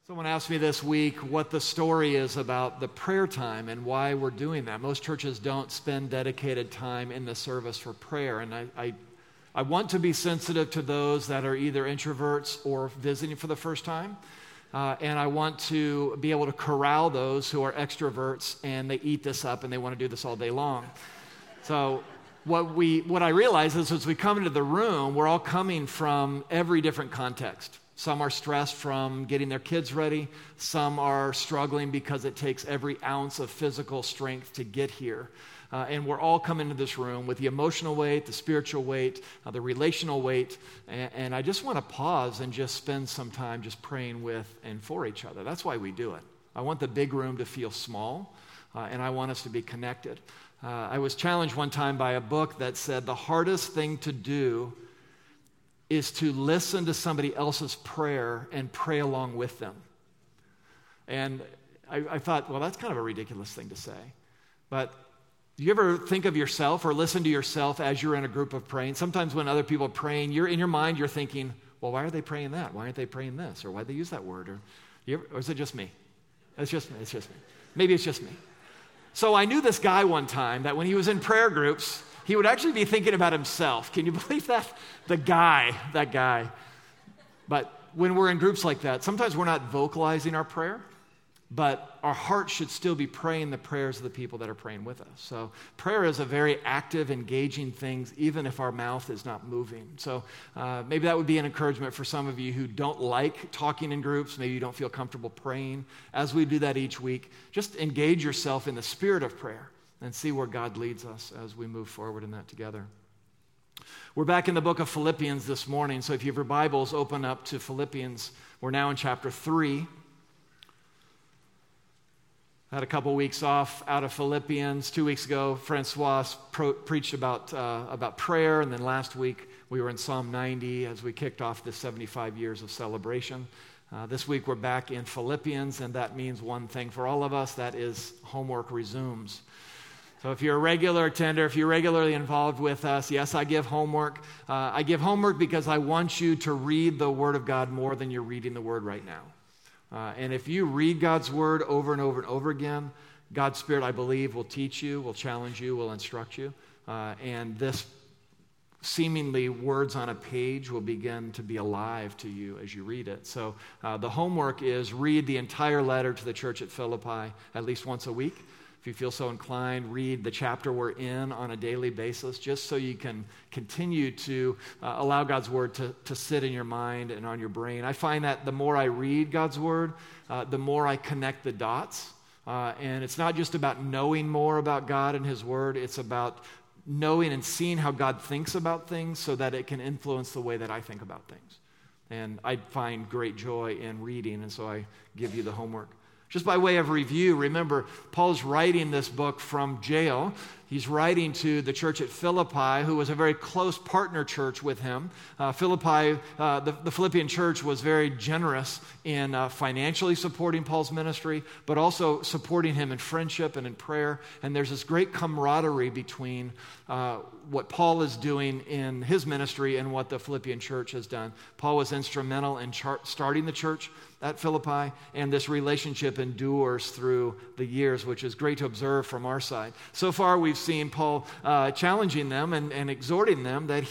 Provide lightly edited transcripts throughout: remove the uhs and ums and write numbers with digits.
Someone asked me this week what the story is about the prayer time and why we're doing that. Most churches don't spend dedicated time in the service for prayer, and I want to be sensitive to those that are either introverts or visiting for the first time, and I want to be able to corral those who are extroverts and they eat this up and they want to do this all day long. So what I realize is as we come into the room, we're all coming from every different context. Some are stressed from getting their kids ready. Some are struggling because it takes every ounce of physical strength to get here. And we're all coming into this room with the emotional weight, the spiritual weight, the relational weight. And I just want to pause and just spend some time just praying with and for each other. That's why we do it. I want the big room to feel small, and I want us to be connected. I was challenged one time by a book that said the hardest thing to do is to listen to somebody else's prayer and pray along with them. And I thought, well, that's kind of a ridiculous thing to say. But do you ever think of yourself or listen to yourself as you're in a group of praying? Sometimes when other people are praying, you're in your mind, you're thinking, well, why are they praying that? Why aren't they praying this? Or why'd they use that word? Or is it just me? It's just me. Maybe it's just me. So I knew this guy one time that when he was in prayer groups, he would actually be thinking about himself. Can you believe that? That guy. But when we're in groups like that, sometimes we're not vocalizing our prayer, but our heart should still be praying the prayers of the people that are praying with us. So prayer is a very active, engaging thing, even if our mouth is not moving. So maybe that would be an encouragement for some of you who don't like talking in groups. Maybe you don't feel comfortable praying. As we do that each week, just engage yourself in the spirit of prayer and see where God leads us as we move forward in that together. We're back in the book of Philippians this morning, so if you have your Bibles, open up to Philippians. We're now in chapter 3. I had a couple weeks off out of Philippians. 2 weeks ago, Francois preached about prayer, and then last week we were in Psalm 90 as we kicked off this 75 years of celebration. This week we're back in Philippians, and that means one thing for all of us, that is homework resumes. So if you're a regular attender, if you're regularly involved with us, yes, I give homework. I give homework because I want you to read the Word of God more than you're reading the Word right now. And if you read God's Word over and over and over again, God's Spirit, I believe, will teach you, will challenge you, will instruct you. And this seemingly words on a page will begin to be alive to you as you read it. So the homework is read the entire letter to the church at Philippi at least once a week. If you feel so inclined, read the chapter we're in on a daily basis, just so you can continue to allow God's Word to sit in your mind and on your brain. I find that the more I read God's Word, the more I connect the dots. And it's not just about knowing more about God and His Word, it's about knowing and seeing how God thinks about things so that it can influence the way that I think about things. And I find great joy in reading, and so I give you the homework. Just by way of review, remember, Paul's writing this book from jail. He's writing to the church at Philippi, who was a very close partner church with him. The Philippian church was very generous in financially supporting Paul's ministry, but also supporting him in friendship and in prayer. And there's this great camaraderie between what Paul is doing in his ministry and what the Philippian church has done. Paul was instrumental in starting the church at Philippi, and this relationship endures through the years, which is great to observe from our side. So far, we've seen Paul challenging them and exhorting them that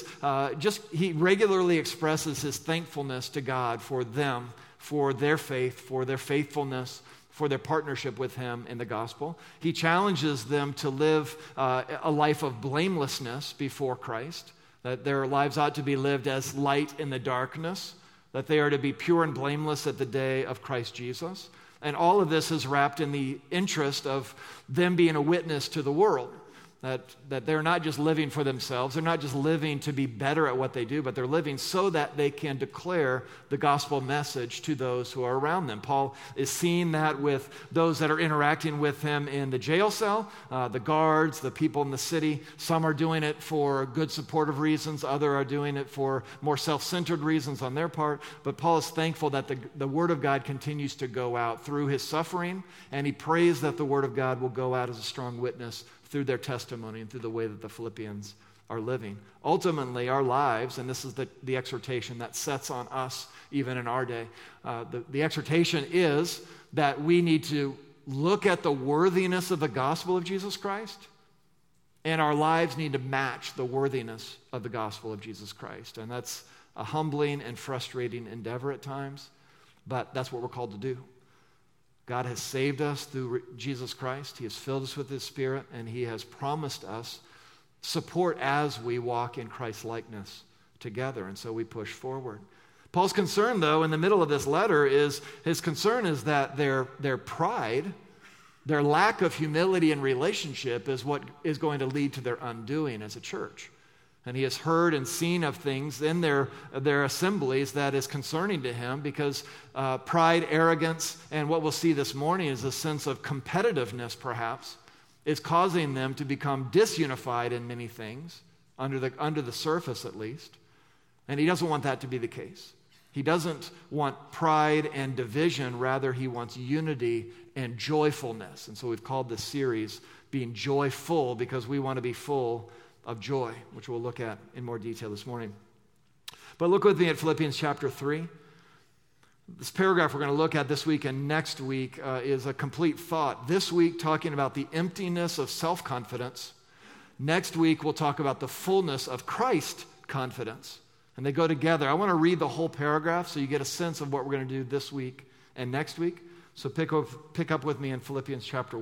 he regularly expresses his thankfulness to God for them, for their faith, for their faithfulness, for their partnership with him in the gospel. He challenges them to live a life of blamelessness before Christ, that their lives ought to be lived as light in the darkness, that they are to be pure and blameless at the day of Christ Jesus. And all of this is wrapped in the interest of them being a witness to the world. That they're not just living for themselves, they're not just living to be better at what they do, but they're living so that they can declare the gospel message to those who are around them. Paul is seeing that with those that are interacting with him in the jail cell, the guards, the people in the city. Some are doing it for good supportive reasons, others are doing it for more self-centered reasons on their part. But Paul is thankful that the word of God continues to go out through his suffering, and he prays that the word of God will go out as a strong witness through their testimony and through the way that the Philippians are living. Ultimately, our lives, and this is the exhortation that sets on us even in our day, the exhortation is that we need to look at the worthiness of the gospel of Jesus Christ, and our lives need to match the worthiness of the gospel of Jesus Christ. And that's a humbling and frustrating endeavor at times, but that's what we're called to do. God has saved us through Jesus Christ. He has filled us with His Spirit, and He has promised us support as we walk in Christ's likeness together, and so we push forward. Paul's concern, though, in the middle of this letter is that their pride, their lack of humility and relationship is what is going to lead to their undoing as a church. And he has heard and seen of things in their assemblies that is concerning to him because pride, arrogance, and what we'll see this morning is a sense of competitiveness, perhaps, is causing them to become disunified in many things, under the surface at least. And he doesn't want that to be the case. He doesn't want pride and division. Rather, he wants unity and joyfulness. And so we've called this series Being Joyful because we want to be full of joy, which we'll look at in more detail this morning. But look with me at Philippians chapter 3. This paragraph we're going to look at this week and next week is a complete thought. This week talking about the emptiness of self-confidence. Next week we'll talk about the fullness of Christ confidence. And they go together. I want to read the whole paragraph so you get a sense of what we're going to do this week and next week. So pick up with me in Philippians chapter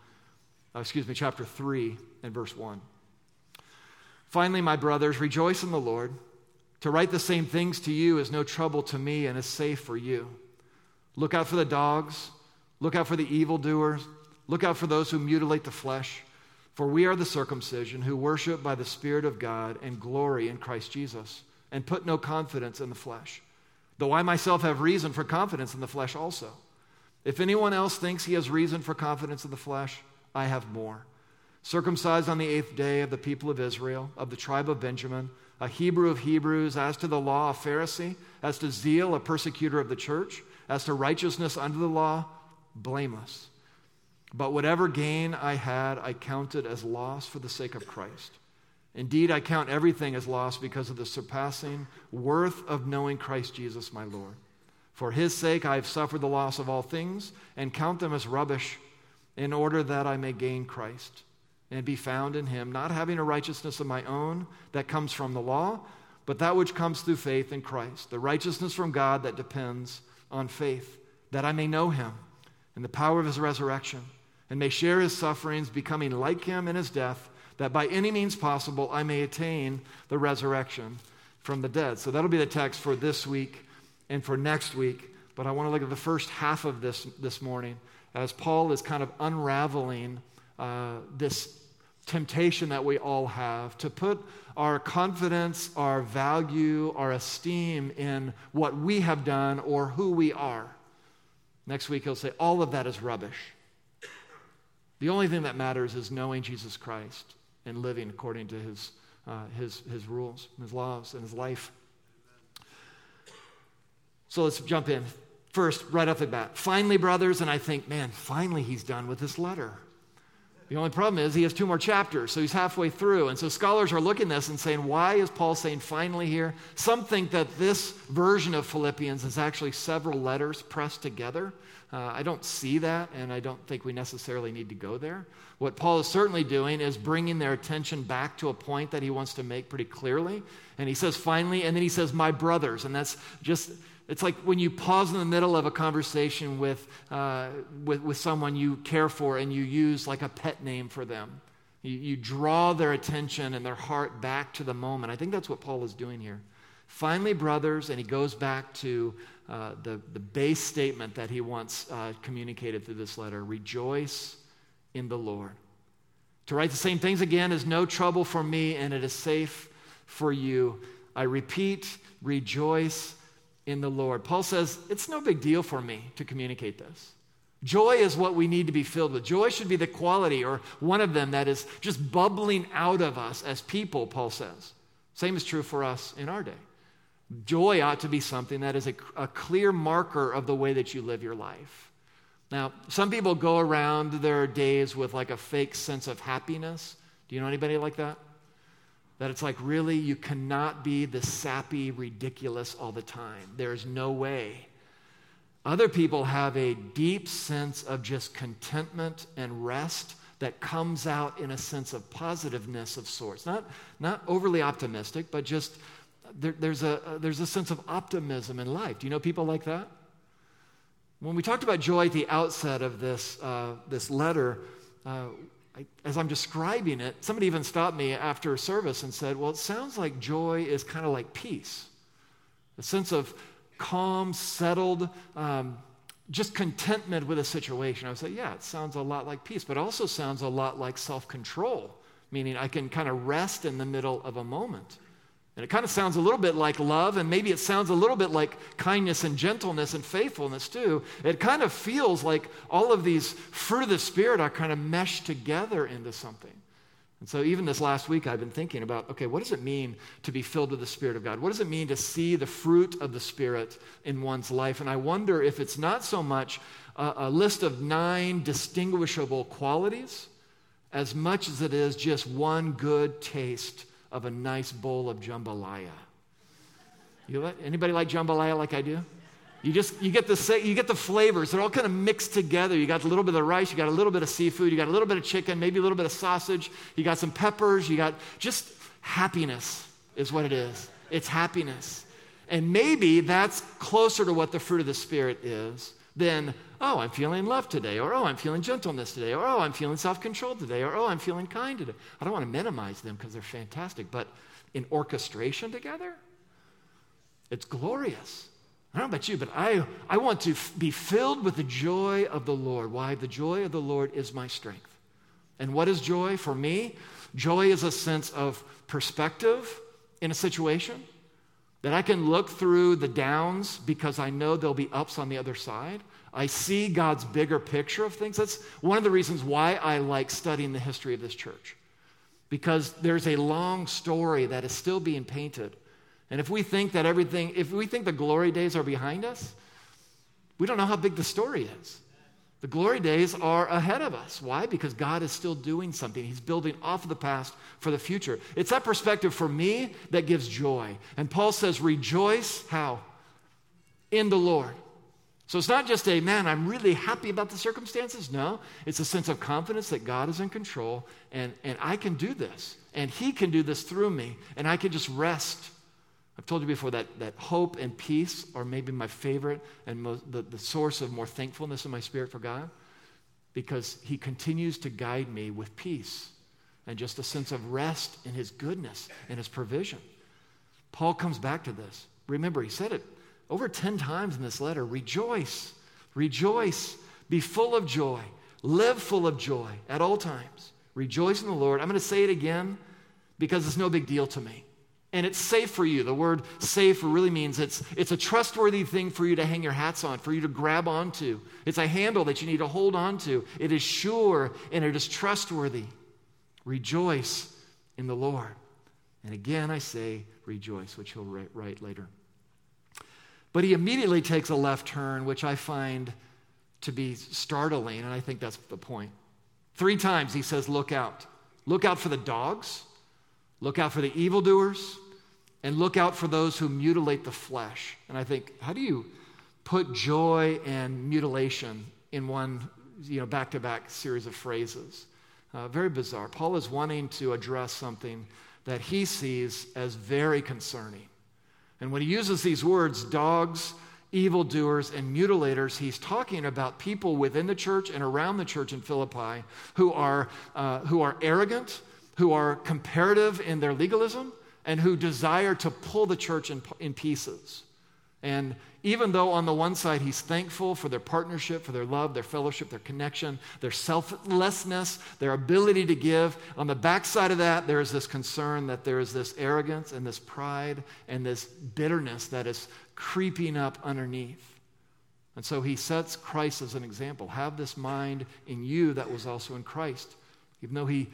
3 and verse 1. Finally, my brothers, rejoice in the Lord. To write the same things to you is no trouble to me and is safe for you. Look out for the dogs. Look out for the evildoers. Look out for those who mutilate the flesh. For we are the circumcision who worship by the Spirit of God and glory in Christ Jesus, and put no confidence in the flesh, though I myself have reason for confidence in the flesh also. If anyone else thinks he has reason for confidence in the flesh, I have more. Circumcised on the 8th day of the people of Israel, of the tribe of Benjamin, a Hebrew of Hebrews, as to the law, a Pharisee, as to zeal, a persecutor of the church, as to righteousness under the law, blameless. But whatever gain I had, I counted as loss for the sake of Christ. Indeed, I count everything as loss because of the surpassing worth of knowing Christ Jesus my Lord. For His sake I have suffered the loss of all things and count them as rubbish in order that I may gain Christ and be found in Him, not having a righteousness of my own that comes from the law, but that which comes through faith in Christ, the righteousness from God that depends on faith, that I may know Him and the power of His resurrection and may share His sufferings, becoming like Him in His death, that by any means possible I may attain the resurrection from the dead. So that'll be the text for this week and for next week. But I want to look at the first half of this morning as Paul is kind of unraveling this temptation that we all have to put our confidence, our value, our esteem in what we have done or who we are. Next week he'll say all of that is rubbish. The only thing that matters is knowing Jesus Christ and living according to his rules, his laws, and his life. So let's jump in. First, right off the bat, finally, brothers, and I think, man, finally he's done with this letter. The only problem is he has 2 more chapters, so he's halfway through. And so scholars are looking at this and saying, why is Paul saying finally here? Some think that this version of Philippians is actually several letters pressed together. I don't see that, and I don't think we necessarily need to go there. What Paul is certainly doing is bringing their attention back to a point that he wants to make pretty clearly. And he says finally, and then he says, my brothers. And that's just... It's like when you pause in the middle of a conversation with someone you care for and you use like a pet name for them. You draw their attention and their heart back to the moment. I think that's what Paul is doing here. Finally, brothers, and he goes back to the base statement that he wants communicated through this letter. Rejoice in the Lord. To write the same things again is no trouble for me, and it is safe for you. I repeat, rejoice in the Lord. Paul says, it's no big deal for me to communicate this. Joy is what we need to be filled with. Joy should be the quality or one of them that is just bubbling out of us as people, Paul says. Same is true for us in our day. Joy ought to be something that is a clear marker of the way that you live your life. Now, some people go around their days with like a fake sense of happiness. Do you know anybody like that? That it's like, really, you cannot be the sappy, ridiculous all the time. There's no way. Other people have a deep sense of just contentment and rest that comes out in a sense of positiveness of sorts. Not overly optimistic, but just there's a sense of optimism in life. Do you know people like that? When we talked about joy at the outset of this letter, as I'm describing it, somebody even stopped me after service and said, well, it sounds like joy is kind of like peace. A sense of calm, settled, just contentment with a situation. I would say, yeah, it sounds a lot like peace, but it also sounds a lot like self-control, meaning I can kind of rest in the middle of a moment. And it kind of sounds a little bit like love, and maybe it sounds a little bit like kindness and gentleness and faithfulness too. It kind of feels like all of these fruit of the Spirit are kind of meshed together into something. And so even this last week, I've been thinking about, okay, what does it mean to be filled with the Spirit of God? What does it mean to see the fruit of the Spirit in one's life? And I wonder if it's not so much a list of 9 distinguishable qualities as much as it is just one good taste of a nice bowl of jambalaya. Anybody like jambalaya like I do? You get the flavors. They're all kind of mixed together. You got a little bit of rice, you got a little bit of seafood, you got a little bit of chicken, maybe a little bit of sausage, you got some peppers, you got just happiness is what it is. It's happiness. And maybe that's closer to what the fruit of the Spirit is than, oh, I'm feeling love today, or oh, I'm feeling gentleness today, or oh, I'm feeling self-control today, or oh, I'm feeling kind today. I don't want to minimize them because they're fantastic, but in orchestration together, it's glorious. I don't know about you, but I want to be filled with the joy of the Lord. Why? The joy of the Lord is my strength. And what is joy for me? Joy is a sense of perspective in a situation, that I can look through the downs because I know there'll be ups on the other side. I see God's bigger picture of things. That's one of the reasons why I like studying the history of this church, because there's a long story that is still being painted. And if we think the glory days are behind us, we don't know how big the story is. The glory days are ahead of us. Why? Because God is still doing something. He's building off of the past for the future. It's that perspective for me that gives joy. And Paul says, rejoice, how? In the Lord. So it's not just I'm really happy about the circumstances. No, it's a sense of confidence that God is in control and I can do this. And He can do this through me. And I can just rest. I've told you before that hope and peace are maybe my favorite and the source of more thankfulness in my spirit for God, because He continues to guide me with peace and just a sense of rest in His goodness and His provision. Paul comes back to this. Remember, he said it over 10 times in this letter. Rejoice, rejoice, be full of joy, live full of joy at all times. Rejoice in the Lord. I'm going to say it again because it's no big deal to me. And it's safe for you. The word safe really means it's a trustworthy thing for you to hang your hats on, for you to grab onto. It's a handle that you need to hold on to. It is sure and it is trustworthy. Rejoice in the Lord. And again, I say rejoice, which he'll write later. But he immediately takes a left turn, which I find to be startling, and I think that's the point. 3 times he says, look out. Look out for the dogs. Look out for the evildoers, and look out for those who mutilate the flesh. And I think, how do you put joy and mutilation in one, back-to-back series of phrases? Very bizarre. Paul is wanting to address something that he sees as very concerning. And when he uses these words, dogs, evildoers, and mutilators, he's talking about people within the church and around the church in Philippi who are arrogant, who are comparative in their legalism, and who desire to pull the church in pieces. And even though on the one side he's thankful for their partnership, for their love, their fellowship, their connection, their selflessness, their ability to give, on the backside of that there is this concern that there is this arrogance and this pride and this bitterness that is creeping up underneath. And so he sets Christ as an example. Have this mind in you that was also in Christ. Even though he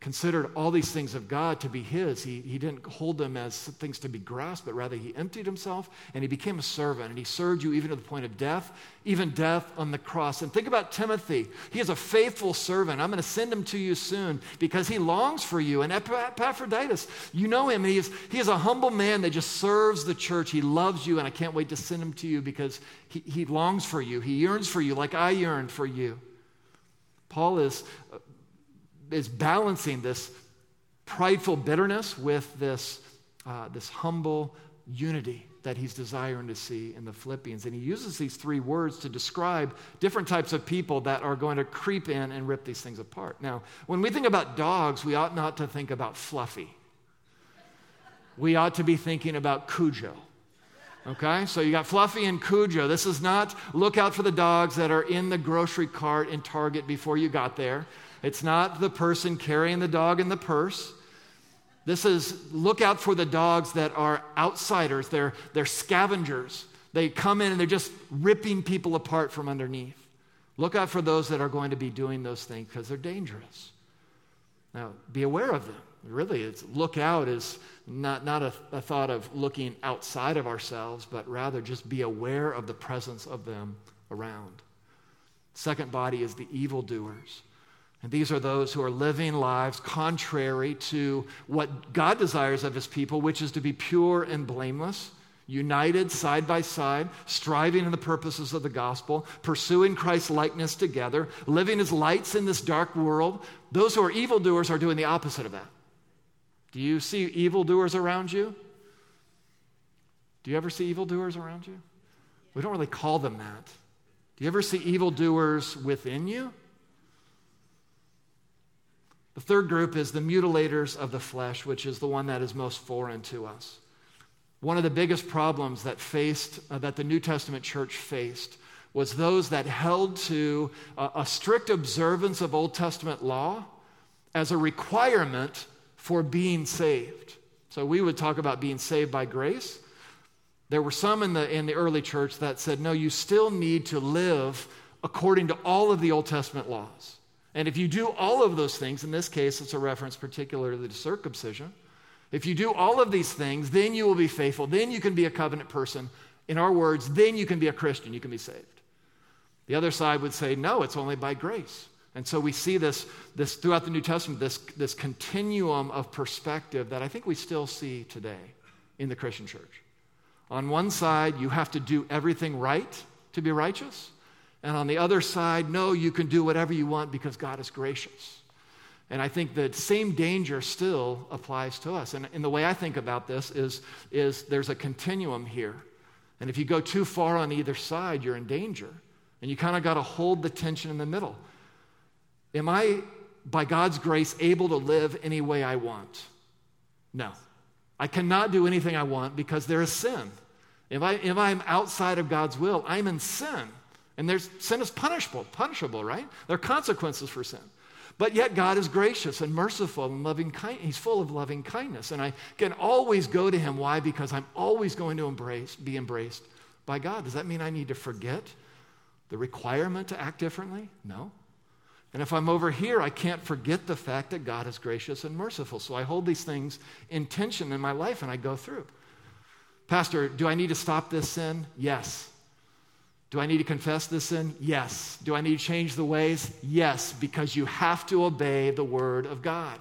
considered all these things of God to be his. He didn't hold them as things to be grasped, but rather he emptied himself and he became a servant, and he served you even to the point of death, even death on the cross. And think about Timothy. He is a faithful servant. I'm going to send him to you soon because he longs for you. And Epaphroditus, you know him. He is a humble man that just serves the church. He loves you, and I can't wait to send him to you because he longs for you. He yearns for you like I yearned for you. Paul is balancing this prideful bitterness with this humble unity that he's desiring to see in the Philippians. And he uses these three words to describe different types of people that are going to creep in and rip these things apart. Now, when we think about dogs, we ought not to think about Fluffy. We ought to be thinking about Cujo. Okay, so you got Fluffy and Cujo. This is not look out for the dogs that are in the grocery cart in Target before you got there. It's not the person carrying the dog in the purse. This is look out for the dogs that are outsiders. They're scavengers. They come in and they're just ripping people apart from underneath. Look out for those that are going to be doing those things because they're dangerous. Now, be aware of them. Really, look out is not a thought of looking outside of ourselves, but rather just be aware of the presence of them around. Second body is the evildoers. And these are those who are living lives contrary to what God desires of his people, which is to be pure and blameless, united side by side, striving in the purposes of the gospel, pursuing Christ's likeness together, living as lights in this dark world. Those who are evildoers are doing the opposite of that. Do you see evildoers around you? Do you ever see evildoers around you? We don't really call them that. Do you ever see evildoers within you? The third group is the mutilators of the flesh, which is the one that is most foreign to us. One of the biggest problems that the New Testament church faced was those that held to a strict observance of Old Testament law as a requirement for being saved. So we would talk about being saved by grace. There were some in the early church that said, no, you still need to live according to all of the Old Testament laws. And if you do all of those things, in this case, it's a reference particularly to circumcision. If you do all of these things, then you will be faithful. Then you can be a covenant person. In our words, then you can be a Christian. You can be saved. The other side would say, no, it's only by grace. And so we see this throughout the New Testament, this continuum of perspective that I think we still see today in the Christian church. On one side, you have to do everything right to be righteous. And on the other side, no, you can do whatever you want because God is gracious. And I think the same danger still applies to us. And the way I think about this is there's a continuum here. And if you go too far on either side, you're in danger. And you kind of got to hold the tension in the middle. Am I, by God's grace, able to live any way I want? No. I cannot do anything I want because there is sin. If I'm outside of God's will, I'm in sin. And sin is punishable, right? There are consequences for sin. But yet God is gracious and merciful and loving kind. He's full of loving kindness. And I can always go to him. Why? Because I'm always going to be embraced by God. Does that mean I need to forget the requirement to act differently? No. And if I'm over here, I can't forget the fact that God is gracious and merciful. So I hold these things in tension in my life and I go through. Pastor, do I need to stop this sin? Yes. Do I need to confess this sin? Yes. Do I need to change the ways? Yes, because you have to obey the word of God.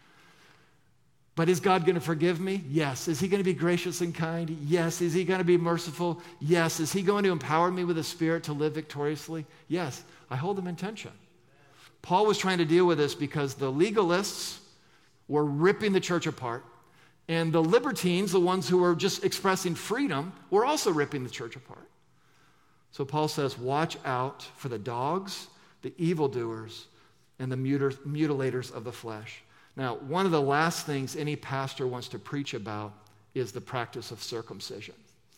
But is God going to forgive me? Yes. Is he going to be gracious and kind? Yes. Is he going to be merciful? Yes. Is he going to empower me with the Spirit to live victoriously? Yes. I hold them in tension. Paul was trying to deal with this because the legalists were ripping the church apart, and the libertines, the ones who were just expressing freedom, were also ripping the church apart. So Paul says, watch out for the dogs, the evildoers, and the mutilators of the flesh. Now, one of the last things any pastor wants to preach about is the practice of circumcision.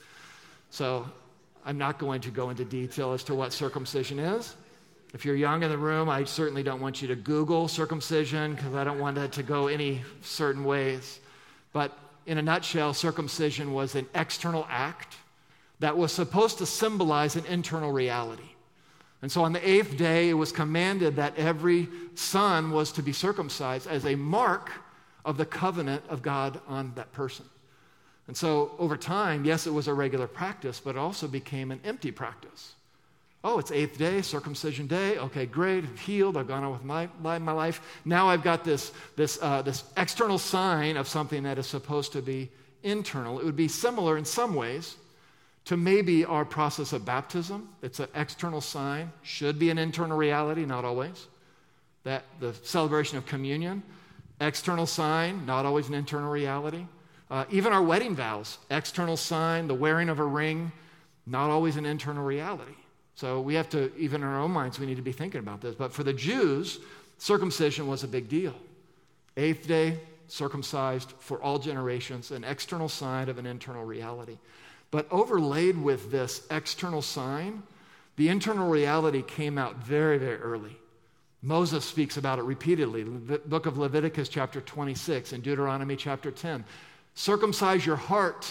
So I'm not going to go into detail as to what circumcision is. If you're young in the room, I certainly don't want you to Google circumcision because I don't want it to go any certain ways. But in a nutshell, circumcision was an external act that was supposed to symbolize an internal reality. And so on the 8th day, it was commanded that every son was to be circumcised as a mark of the covenant of God on that person. And so over time, yes, it was a regular practice, but it also became an empty practice. Oh, it's 8th day, circumcision day. Okay, great, I've healed, I've gone on with my life. Now I've got this external sign of something that is supposed to be internal. It would be similar in some ways to maybe our process of baptism. It's an external sign, should be an internal reality, not always. That the celebration of communion, external sign, not always an internal reality. Even our wedding vows, external sign, the wearing of a ring, not always an internal reality. So we have to, even in our own minds, we need to be thinking about this. But for the Jews, circumcision was a big deal. 8th day, circumcised for all generations, an external sign of an internal reality. But overlaid with this external sign, the internal reality came out very, very early. Moses speaks about it repeatedly. The book of Leviticus chapter 26 and Deuteronomy chapter 10. Circumcise your heart,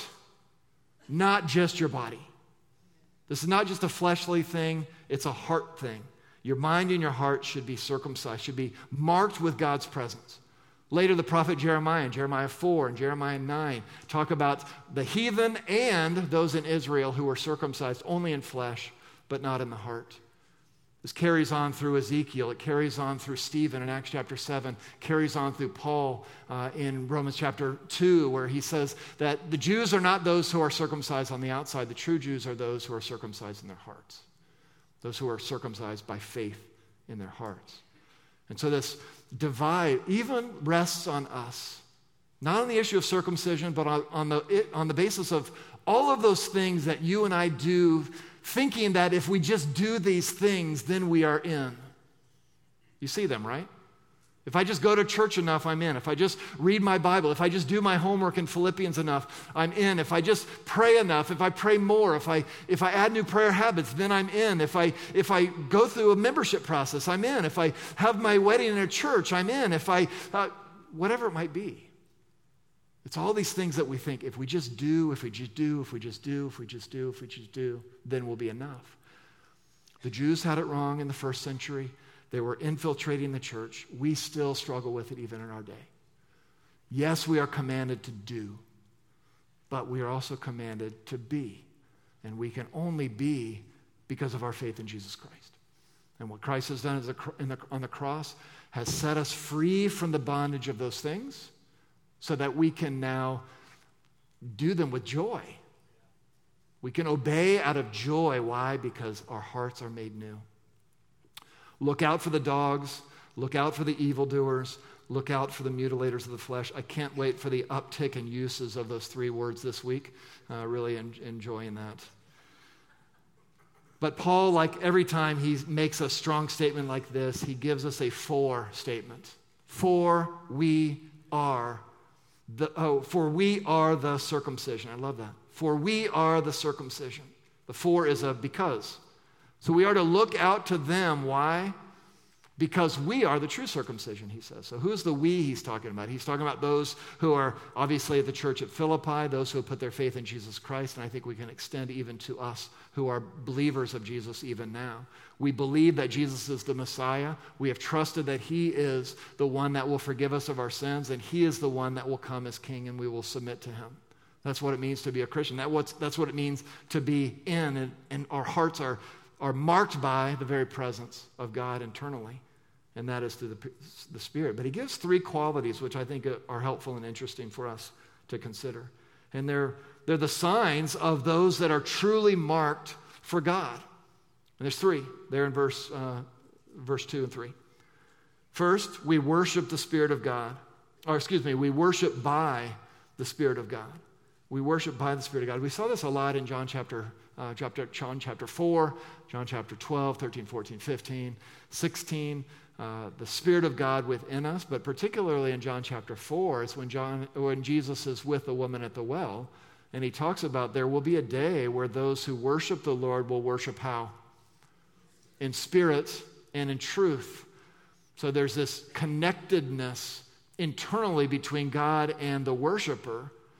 not just your body. This is not just a fleshly thing, it's a heart thing. Your mind and your heart should be circumcised, should be marked with God's presence. Later, the prophet Jeremiah in Jeremiah 4 and Jeremiah 9 talk about the heathen and those in Israel who were circumcised only in flesh, but not in the heart. This carries on through Ezekiel. It carries on through Stephen in Acts chapter 7, carries on through Paul in Romans chapter 2, where he says that the Jews are not those who are circumcised on the outside. The true Jews are those who are circumcised in their hearts, those who are circumcised by faith in their hearts. And so this divide even rests on us, not on the issue of circumcision, but on the basis of all of those things that you and I do, thinking that if we just do these things, then we are in. You see them, right? If I just go to church enough, I'm in. If I just read my Bible, if I just do my homework in Philippians enough, I'm in. If I just pray enough, if I pray more, if I add new prayer habits, then I'm in. If I go through a membership process, I'm in. If I have my wedding in a church, I'm in. If I, whatever it might be. It's all these things that we think, if we just do, then we'll be enough. The Jews had it wrong in the first century. They were infiltrating the church. We still struggle with it even in our day. Yes, we are commanded to do, but we are also commanded to be. And we can only be because of our faith in Jesus Christ. And what Christ has done on the cross has set us free from the bondage of those things, so that we can now do them with joy. We can obey out of joy. Why? Because our hearts are made new. Look out for the dogs. Look out for the evildoers. Look out for the mutilators of the flesh. I can't wait for the uptick in uses of those 3 words this week. Really enjoying that. But Paul, like every time he makes a strong statement like this, he gives us a for statement. For we are the circumcision. I love that. For we are the circumcision. The for is a because. So we are to look out to them. Why? Because we are the true circumcision, he says. So who's the we he's talking about? He's talking about those who are obviously at the church at Philippi, those who have put their faith in Jesus Christ, and I think we can extend even to us who are believers of Jesus even now. We believe that Jesus is the Messiah. We have trusted that he is the one that will forgive us of our sins, and he is the one that will come as king, and we will submit to him. That's what it means to be a Christian. That's what it means to be in, and our hearts are marked by the very presence of God internally, and that is through the Spirit. But he gives 3 qualities which I think are helpful and interesting for us to consider. And they're the signs of those that are truly marked for God. And there's 3 there in verse 2 and 3. First, we worship the Spirit of God. We worship by the Spirit of God. We worship by the Spirit of God. We saw this a lot in John chapter 4, John chapter 12, 13, 14, 15, 16. The Spirit of God within us, but particularly in John chapter 4, it's when Jesus is with the woman at the well, and he talks about there will be a day where those who worship the Lord will worship how? In spirit and in truth. So there's this connectedness internally between God and the worshiper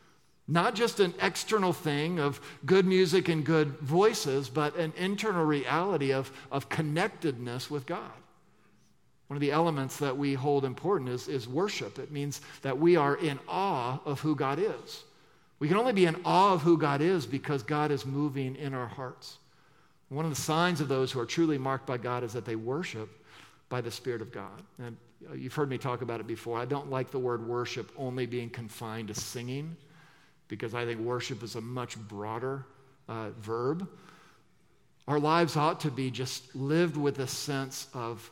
Not just an external thing of good music and good voices, but an internal reality of connectedness with God. One of the elements that we hold important is worship. It means that we are in awe of who God is. We can only be in awe of who God is because God is moving in our hearts. One of the signs of those who are truly marked by God is that they worship by the Spirit of God. And you've heard me talk about it before. I don't like the word worship only being confined to singing, because I think worship is a much broader verb. Our lives ought to be just lived with a sense of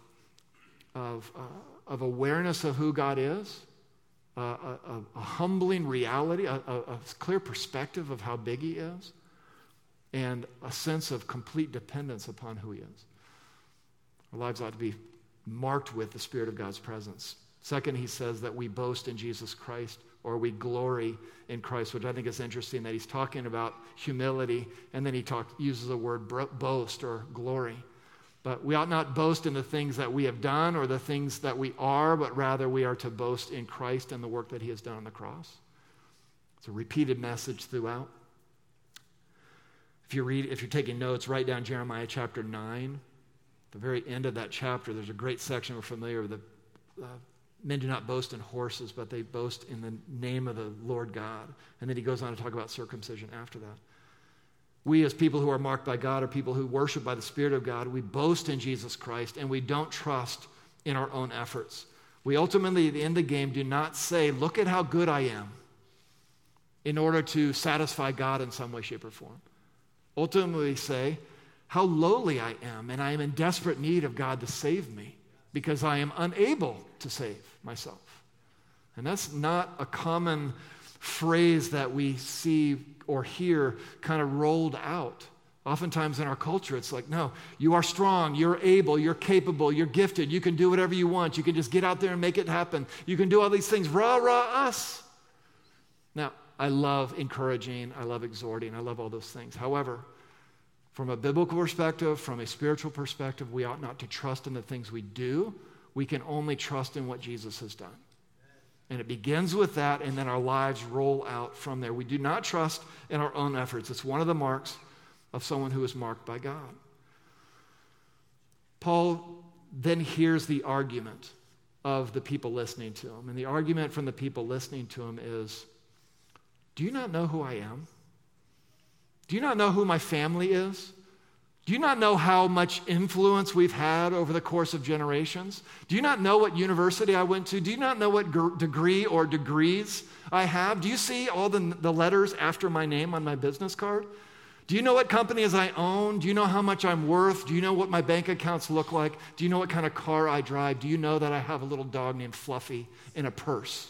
awareness of who God is, a humbling reality, a clear perspective of how big He is, and a sense of complete dependence upon who He is. Our lives ought to be marked with the Spirit of God's presence. Second, he says that we boast in Jesus Christ, or we glory in Christ, which I think is interesting that he's talking about humility, and then he uses the word boast or glory. But we ought not boast in the things that we have done or the things that we are, but rather we are to boast in Christ and the work that He has done on the cross. It's a repeated message throughout. If you're taking notes, write down Jeremiah chapter 9. At the very end of that chapter, there's a great section we're familiar with. Men do not boast in horses, but they boast in the name of the Lord God. And then he goes on to talk about circumcision after that. We as people who are marked by God, are people who worship by the Spirit of God. We boast in Jesus Christ, and we don't trust in our own efforts. We ultimately, at the end of the game, do not say, look at how good I am, in order to satisfy God in some way, shape, or form. Ultimately, we say, how lowly I am, and I am in desperate need of God to save me, because I am unable to save myself. And that's not a common phrase that we see or hear kind of rolled out. Oftentimes in our culture, it's like, no, you are strong, you're able, you're capable, you're gifted, you can do whatever you want, you can just get out there and make it happen. You can do all these things, rah, rah, us. Now, I love encouraging, I love exhorting, I love all those things. However, from a biblical perspective, from a spiritual perspective, we ought not to trust in the things we do. We can only trust in what Jesus has done. And it begins with that, and then our lives roll out from there. We do not trust in our own efforts. It's one of the marks of someone who is marked by God. Paul then hears the argument of the people listening to him. And the argument from the people listening to him is, do you not know who I am? Do you not know who my family is? Do you not know how much influence we've had over the course of generations? Do you not know what university I went to? Do you not know what degree or degrees I have? Do you see all the letters after my name on my business card? Do you know what companies I own? Do you know how much I'm worth? Do you know what my bank accounts look like? Do you know what kind of car I drive? Do you know that I have a little dog named Fluffy in a purse?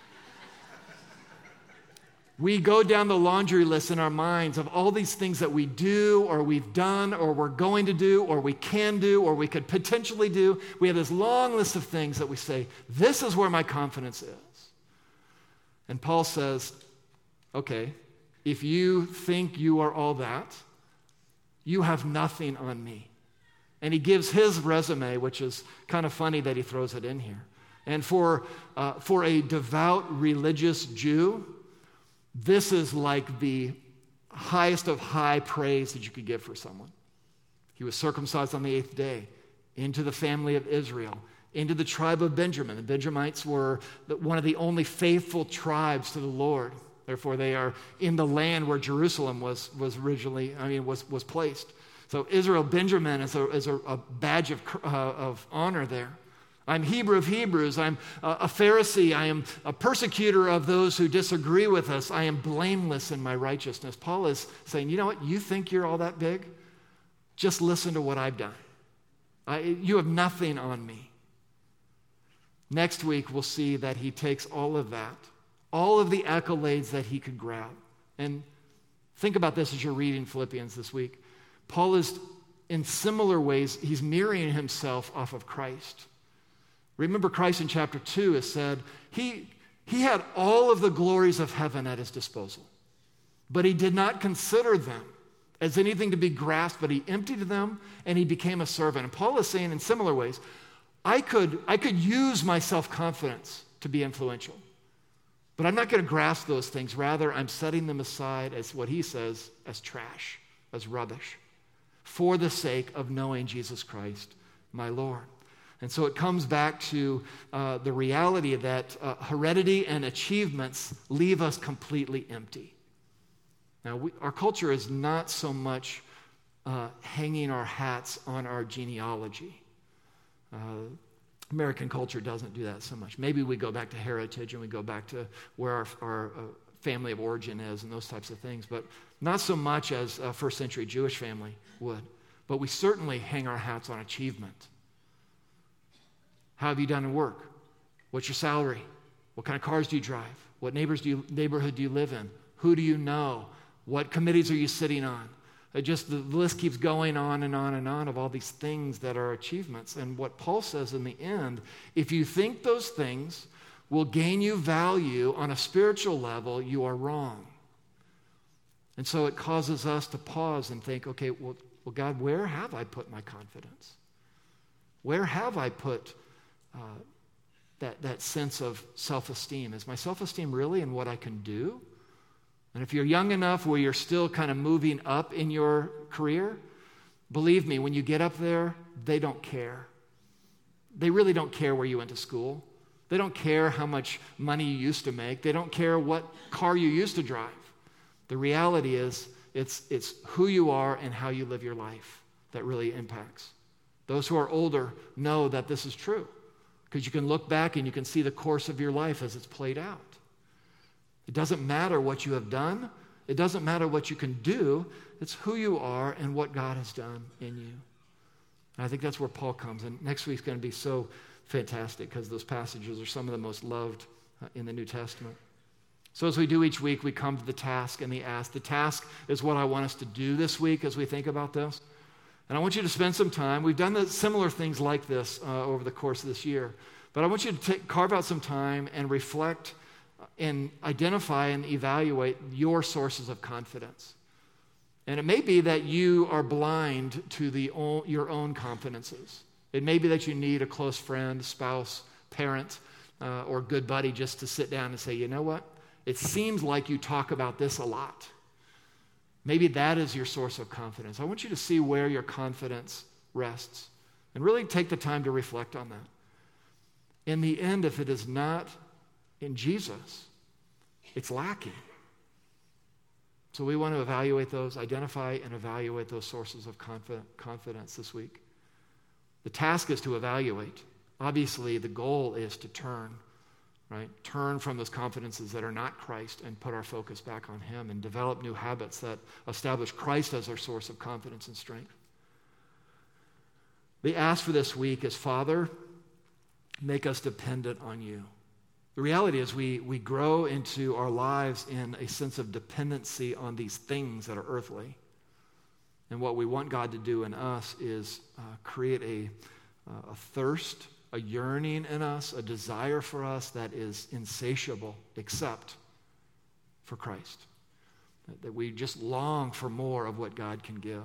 We go down the laundry list in our minds of all these things that we do or we've done or we're going to do or we can do or we could potentially do. We have this long list of things that we say, this is where my confidence is. And Paul says, okay, if you think you are all that, you have nothing on me. And he gives his resume, which is kind of funny that he throws it in here. And for a devout religious Jew, this is like the highest of high praise that you could give for someone. He was circumcised on the 8th day, into the family of Israel, into the tribe of Benjamin. The Benjamites were one of the only faithful tribes to the Lord. Therefore, they are in the land where Jerusalem was placed. So Israel, Benjamin is a badge of honor there. I'm Hebrew of Hebrews. I'm a Pharisee. I am a persecutor of those who disagree with us. I am blameless in my righteousness. Paul is saying, you know what? You think you're all that big? Just listen to what I've done. You have nothing on me. Next week, we'll see that he takes all of that, all of the accolades that he could grab. And think about this as you're reading Philippians this week. Paul is, in similar ways, he's mirroring himself off of Christ. Remember, Christ in chapter 2 has said he had all of the glories of heaven at his disposal, but he did not consider them as anything to be grasped, but he emptied them and he became a servant. And Paul is saying in similar ways, I could use my self-confidence to be influential, But I'm not going to grasp those things. Rather, I'm setting them aside as what he says, as trash, as rubbish, for the sake of knowing Jesus Christ, my Lord. And so it comes back to the reality that heredity and achievements leave us completely empty. Now, our culture is not so much hanging our hats on our genealogy. American culture doesn't do that so much. Maybe we go back to heritage and we go back to where our family of origin is and those types of things, but not so much as a first century Jewish family would. But we certainly hang our hats on achievement. How have you done in work? What's your salary? What kind of cars do you drive? What neighborhood do you live in? Who do you know? What committees are you sitting on? Just the list keeps going on and on and on of all these things that are achievements. And what Paul says in the end, if you think those things will gain you value on a spiritual level, you are wrong. And so it causes us to pause and think, okay, well God, where have I put my confidence? Where have I put that sense of self-esteem? Is my self-esteem really in what I can do? And if you're young enough where you're still kind of moving up in your career, believe me, when you get up there, they don't care. They really don't care where you went to school. They don't care how much money you used to make. They don't care what car you used to drive. The reality is it's who you are and how you live your life that really impacts. Those who are older know that this is true because you can look back and you can see the course of your life as it's played out. It doesn't matter what you have done. It doesn't matter what you can do. It's who you are and what God has done in you. And I think that's where Paul comes. And next week's going to be so fantastic because those passages are some of the most loved in the New Testament. So as we do each week, we come to the task and the ask. The task is what I want us to do this week as we think about this. And I want you to spend some time. We've done similar things like this over the course of this year. But I want you to carve out some time and reflect and identify and evaluate your sources of confidence. And it may be that you are blind to your own confidences. It may be that you need a close friend, spouse, parent, or good buddy just to sit down and say, you know what? It seems like you talk about this a lot. Maybe that is your source of confidence. I want you to see where your confidence rests and really take the time to reflect on that. In the end, if it is not in Jesus, it's lacking. So we want to evaluate those, identify and evaluate those sources of confidence this week. The task is to evaluate. Obviously, the goal is to turn, right? Turn from those confidences that are not Christ and put our focus back on Him and develop new habits that establish Christ as our source of confidence and strength. The ask for this week is, Father, make us dependent on you. The reality is we grow into our lives in a sense of dependency on these things that are earthly. And what we want God to do in us is create a thirst, a yearning in us, a desire for us that is insatiable except for Christ. That we just long for more of what God can give.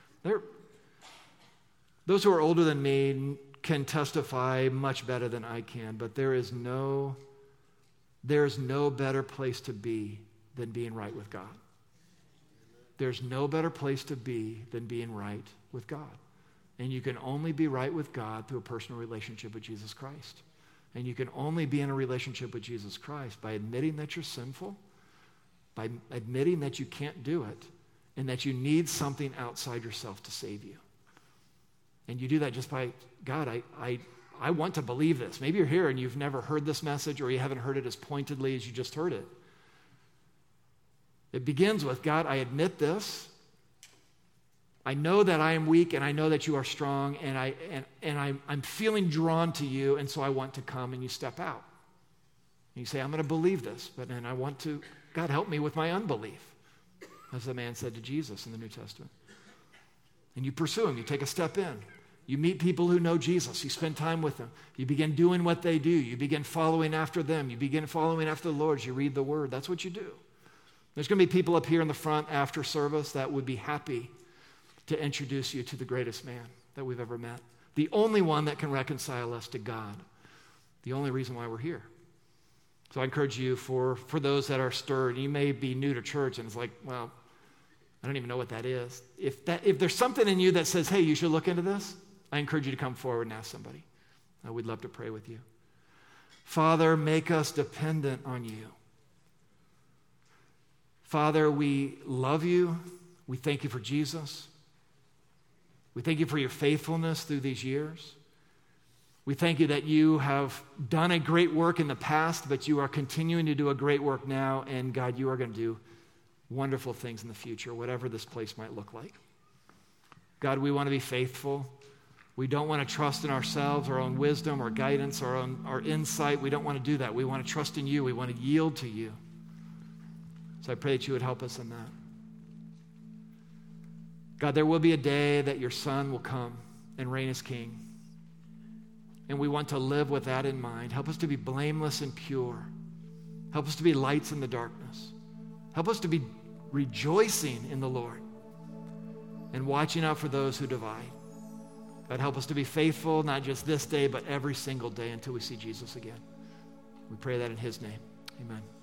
Those who are older than me can testify much better than I can, but there is no better place to be than being right with God. There's no better place to be than being right with God. And you can only be right with God through a personal relationship with Jesus Christ. And you can only be in a relationship with Jesus Christ by admitting that you're sinful, by admitting that you can't do it, and that you need something outside yourself to save you. And you do that just by, God, I want to believe this. Maybe you're here and you've never heard this message or you haven't heard it as pointedly as you just heard it. It begins with, God, I admit this. I know that I am weak and I know that you are strong and I'm feeling drawn to you and so I want to come, and you step out. And you say, I'm going to believe this, but then I want to, God, help me with my unbelief, as the man said to Jesus in the New Testament. And you pursue him. You take a step in. You meet people who know Jesus. You spend time with them. You begin doing what they do. You begin following after them. You begin following after the Lord as you read the Word. That's what you do. There's going to be people up here in the front after service that would be happy to introduce you to the greatest man that we've ever met. The only one that can reconcile us to God. The only reason why we're here. So I encourage you, for those that are stirred, you may be new to church and it's like, well, I don't even know what that is. If there's something in you that says, hey, you should look into this, I encourage you to come forward and ask somebody. We'd love to pray with you. Father, make us dependent on you. Father, we love you. We thank you for Jesus. We thank you for your faithfulness through these years. We thank you that you have done a great work in the past, but you are continuing to do a great work now. And God, you are going to do wonderful things in the future, whatever this place might look like. God, we want to be faithful. We don't want to trust in ourselves, our own wisdom, our guidance, our insight. We don't want to do that. We want to trust in you. We want to yield to you. So I pray that you would help us in that. God, there will be a day that your Son will come and reign as King. And we want to live with that in mind. Help us to be blameless and pure. Help us to be lights in the darkness. Help us to be rejoicing in the Lord and watching out for those who divide. God, help us to be faithful, not just this day, but every single day until we see Jesus again. We pray that in his name. Amen.